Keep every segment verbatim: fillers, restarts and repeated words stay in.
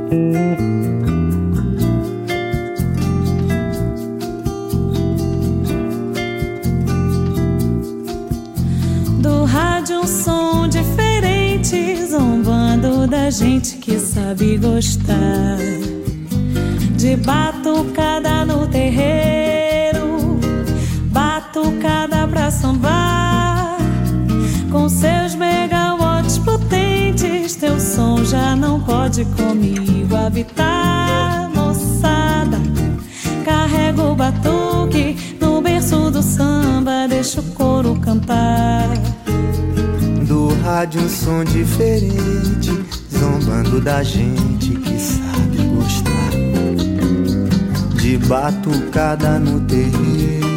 Do rádio um som diferente, zombando da gente que sabe gostar. De batucada no terreiro, batucada pra sambar. Com seus megawatts potentes, teu som já não pode comigo habitar. Moçada, carrega o batuque no berço do samba, deixa o coro cantar. Do rádio um som diferente, zombando da gente que sabe gostar. De batucada no terreiro,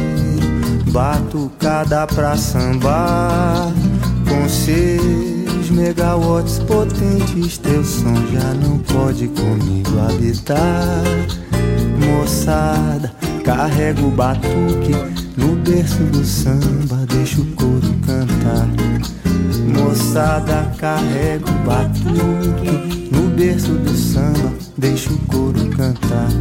batucada pra sambar. Com seus megawatts potentes, teu som já não pode comigo habitar. Moçada, carrega o batuque no berço do samba, deixa o coro cantar. Moçada, carrega o batuque no berço do samba, deixa o coro cantar.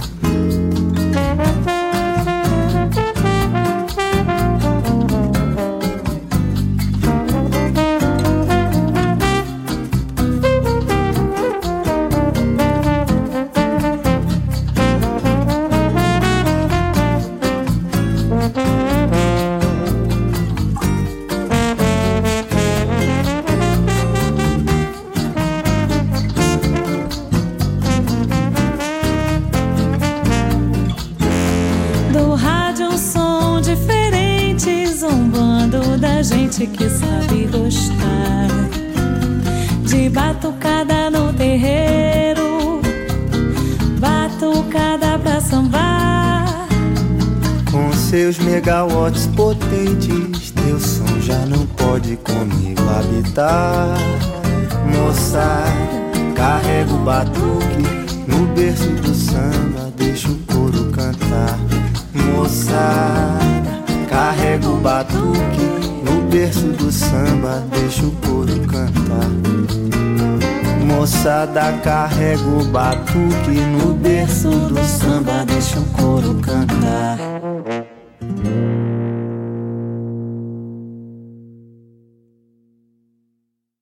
Gente que sabe gostar. De batucada no terreiro, batucada pra sambar. Com seus megawatts potentes, teu som já não pode comigo habitar. Moçada, carrega o batuque no berço do samba, deixa o coro cantar. Moçada, carrega o batuque no berço do samba, deixa o coro cantar. Moçada, carrega o batuque no berço do samba, deixa o coro cantar.